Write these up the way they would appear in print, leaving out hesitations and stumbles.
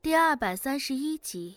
第231集。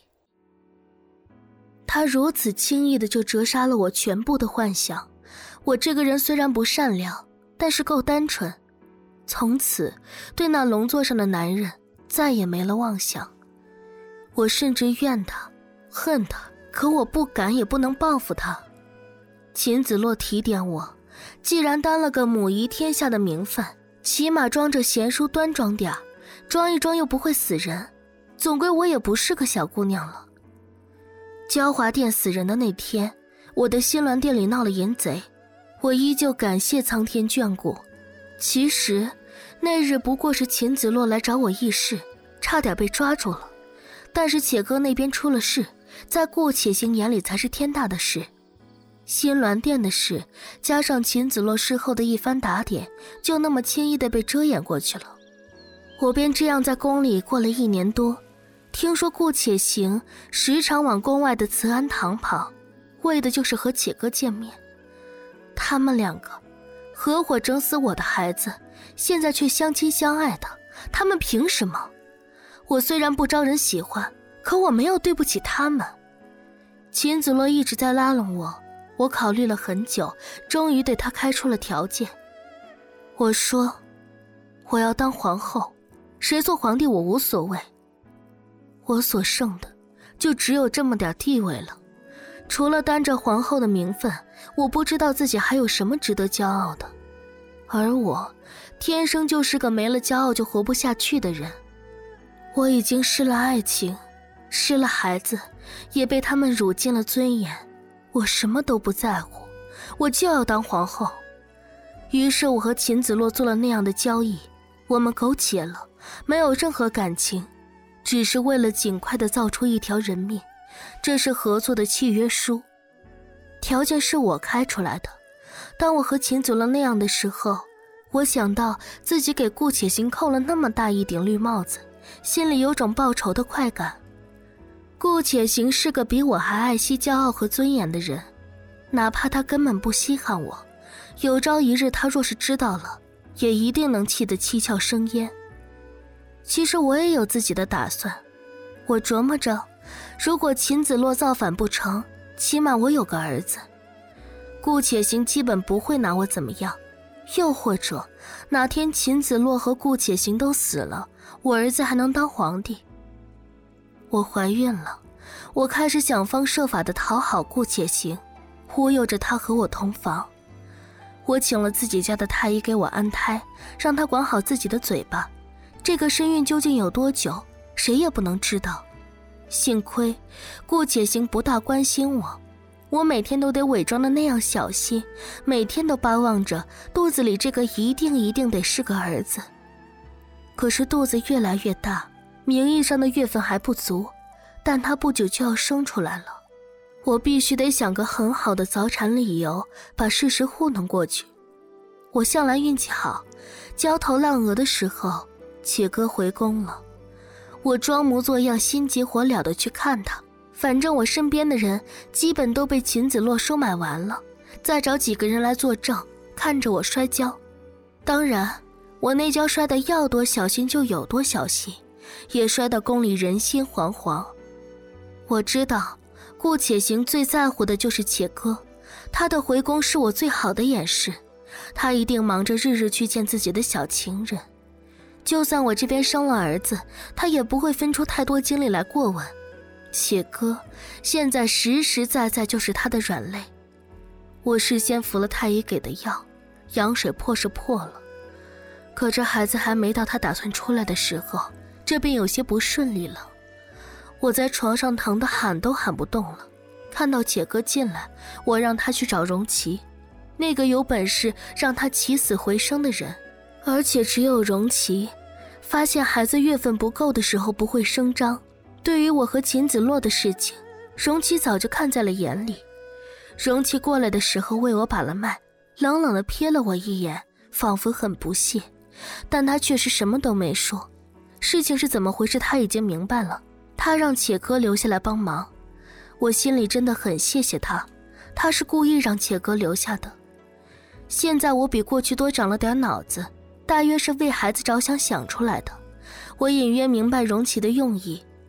他如此轻易的就折杀了我全部的幻想。我这个人虽然不善良，但是够单纯。从此对那龙座上的男人再也没了妄想。我甚至怨他恨他，可我不敢也不能报复他。秦子洛提点我，既然担了个母仪天下的名分，起码装着贤淑端庄点，装一装又不会死人，总归我也不是个小姑娘了。娇华殿死人的那天，我的新鸾殿里闹了淫贼，我依旧感谢苍天眷顾。其实那日不过是秦子洛来找我议事，差点被抓住了，但是且哥那边出了事，在顾且行眼里才是天大的事。新鸾殿的事加上秦子洛事后的一番打点，就那么轻易地被遮掩过去了。我便这样在宫里过了1年多。听说顾且行时常往宫外的慈安堂跑，为的就是和且哥见面。他们两个合伙整死我的孩子，现在却相亲相爱的，他们凭什么？我虽然不招人喜欢，可我没有对不起他们。秦子洛一直在拉拢我，我考虑了很久，终于对他开出了条件。我说，我要当皇后，谁做皇帝我无所谓。我所剩的就只有这么点地位了，除了担着皇后的名分，我不知道自己还有什么值得骄傲的。而我天生就是个没了骄傲就活不下去的人。我已经失了爱情，失了孩子，也被他们辱尽了尊严。我什么都不在乎，我就要当皇后。于是我和秦子洛做了那样的交易，我们苟且了，没有任何感情，只是为了尽快地造出一条人命。这是合作的契约书，条件是我开出来的。当我和秦子洛那样的时候，我想到自己给顾且行扣了那么大一顶绿帽子，心里有种报仇的快感。顾且行是个比我还爱惜骄傲和尊严的人，哪怕他根本不稀罕我，有朝一日他若是知道了，也一定能气得七窍生烟。其实我也有自己的打算，我琢磨着，如果秦子洛造反不成，起码我有个儿子，顾且行基本不会拿我怎么样。又或者哪天秦子洛和顾且行都死了，我儿子还能当皇帝。我怀孕了，我开始想方设法地讨好顾且行，忽悠着他和我同房。我请了自己家的太医给我安胎，让他管好自己的嘴巴。这个身孕究竟有多久，谁也不能知道。幸亏顾且行不大关心我，我每天都得伪装的那样小心，每天都巴望着肚子里这个一定得是个儿子。可是肚子越来越大，名义上的月份还不足，但他不久就要生出来了。我必须得想个很好的早产理由，把事实糊弄过去。我向来运气好，焦头烂额的时候，且哥回宫了。我装模作样心急火燎地去看他，反正我身边的人基本都被秦子洛收买完了，再找几个人来作证，看着我摔跤。当然，我那跤摔得要多小心就有多小心，也摔到宫里人心惶惶。我知道顾且行最在乎的就是且哥，他的回宫是我最好的掩饰，他一定忙着日日去见自己的小情人。就算我这边生了儿子，他也不会分出太多精力来过问。且哥现在实实在在就是他的软肋。我事先服了太医给的药，羊水破是破了，可这孩子还没到他打算出来的时候，这便有些不顺利了。我在床上疼得喊都喊不动了。看到且哥进来，我让他去找荣琪，那个有本事让他起死回生的人。而且只有荣琪发现孩子月份不够的时候不会声张。对于我和秦子洛的事情，荣琪早就看在了眼里。荣琪过来的时候为我把了脉，冷冷地瞥了我一眼，仿佛很不屑，但他确实什么都没说。事情是怎么回事他已经明白了，他让且哥留下来帮忙。我心里真的很谢谢他，他是故意让且哥留下的。现在我比过去多长了点脑子，大约是为孩子着想想出来的。我隐约明白荣琪的用意，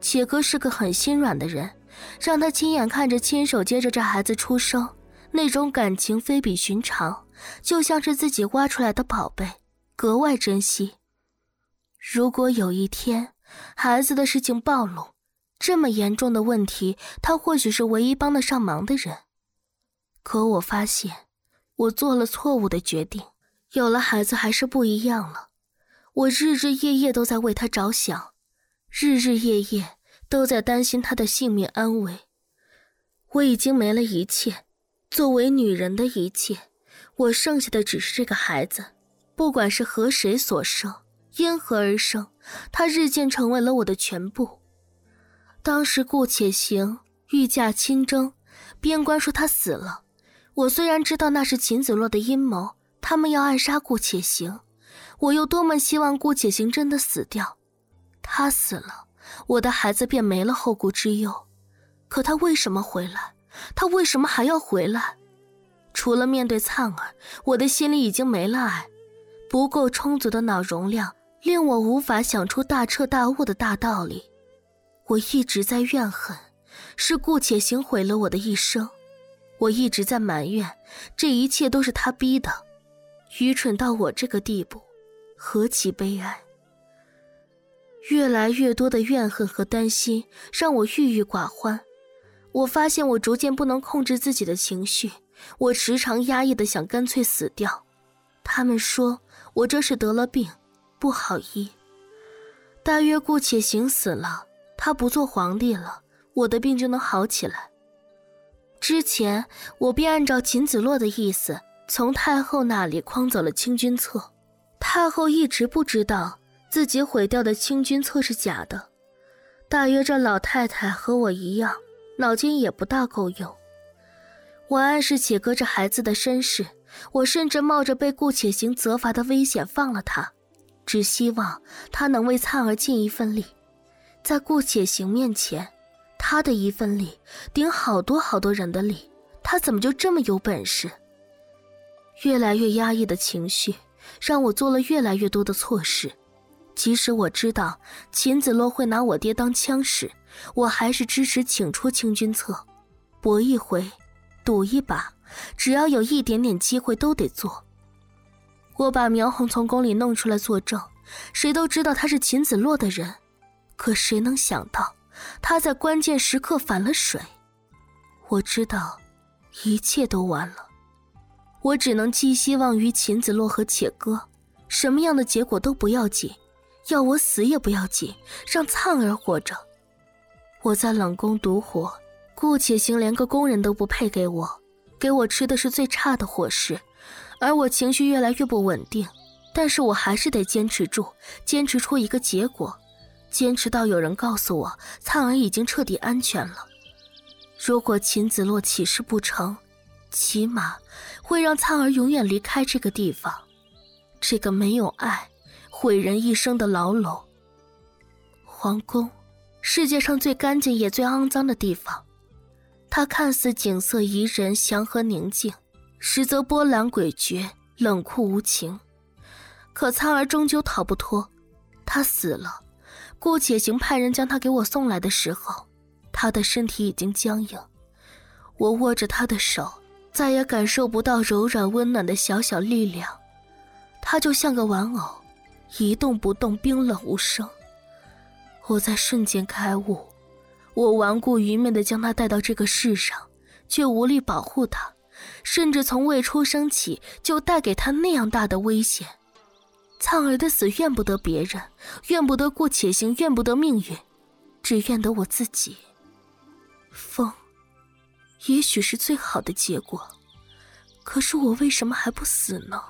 且哥是个很心软的人，让他亲眼看着亲手接着这孩子出生，那种感情非比寻常，就像是自己挖出来的宝贝，格外珍惜。如果有一天孩子的事情暴露，这么严重的问题，他或许是唯一帮得上忙的人。可我发现我做了错误的决定，有了孩子还是不一样了。我日日夜夜都在为他着想，日日夜夜都在担心他的性命安危。我已经没了一切，作为女人的一切，我剩下的只是这个孩子。不管是和谁所生，因何而生，他日渐成为了我的全部。当时顾且行御驾亲征，边关说他死了。我虽然知道那是秦子洛的阴谋，他们要暗杀顾且行，我又多么希望顾且行真的死掉。他死了，我的孩子便没了后顾之忧。可他为什么回来？他为什么还要回来？除了面对灿儿，我的心里已经没了爱。不够充足的脑容量令我无法想出大彻大悟的大道理。我一直在怨恨，是顾且行毁了我的一生。我一直在埋怨，这一切都是他逼的。愚蠢到我这个地步，何其悲哀。越来越多的怨恨和担心让我郁郁寡欢。我发现我逐渐不能控制自己的情绪，我时常压抑的想干脆死掉。他们说我这是得了病，不好医。大约顾且行死了，他不做皇帝了，我的病就能好起来。之前我便按照秦子洛的意思，从太后那里诓走了清君侧。太后一直不知道自己毁掉的清君侧是假的。大约这老太太和我一样，脑筋也不大够用。我暗示且哥这孩子的身世，我甚至冒着被顾且行责罚的危险放了他，只希望他能为灿儿尽一份力。在顾且行面前，他的一份力顶好多好多人的力，他怎么就这么有本事？越来越压抑的情绪让我做了越来越多的错事。即使我知道秦子洛会拿我爹当枪使，我还是支持请出清君侧。搏一回，赌一把，只要有一点点机会都得做。我把苗红从宫里弄出来作证，谁都知道他是秦子洛的人，可谁能想到他在关键时刻反了水。我知道一切都完了，我只能寄希望于秦子洛和且哥，什么样的结果都不要紧，要我死也不要紧，让灿儿活着。我在冷宫独活，顾且行连个工人都不配给我吃的是最差的伙食，而我情绪越来越不稳定，但是我还是得坚持住，坚持出一个结果，坚持到有人告诉我灿儿已经彻底安全了。如果秦子洛起事不成，起码会让灿儿永远离开这个地方，这个没有爱毁人一生的牢笼。皇宫，世界上最干净也最肮脏的地方，它看似景色宜人祥和宁静，实则波澜诡谲冷酷无情。可灿儿终究逃不脱，他死了。顾且行派人将他给我送来的时候，他的身体已经僵硬。我握着他的手，再也感受不到柔软温暖的小小力量，他就像个玩偶，一动不动，冰冷无声。我在瞬间开悟，我顽固愚昧地将他带到这个世上，却无力保护他，甚至从未出生起就带给他那样大的危险。灿儿的死怨不得别人，怨不得顾且行，怨不得命运，只怨得我自己。疯，也许是最好的结果，可是我为什么还不死呢？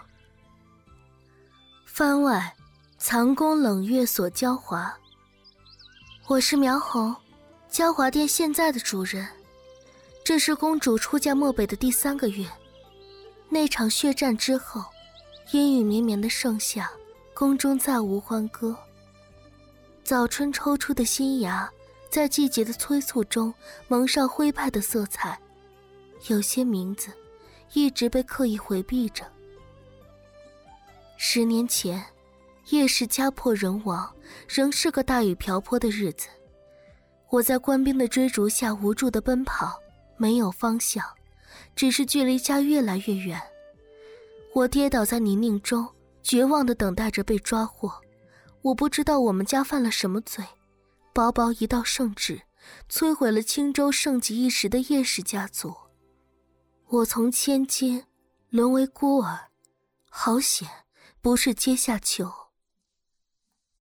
番外，藏宫冷月所娇华。我是苗红，娇华殿现在的主人。这是公主出嫁漠北的第3个月。那场血战之后，阴雨绵绵的盛夏，宫中再无欢歌。早春抽出的新芽，在季节的催促中蒙上灰败的色彩。有些名字一直被刻意回避着。10年前，叶氏家破人亡，仍是个大雨瓢泼的日子。 我在官兵的追逐下无助地奔跑，没有方向，只是距离家越来越远。我跌倒在泥泞中，绝望地等待着被抓获。我不知道我们家犯了什么罪，薄薄一道圣旨，摧毁了青州盛极一时的叶氏家族。我从千金沦为孤儿，好险不是阶下囚。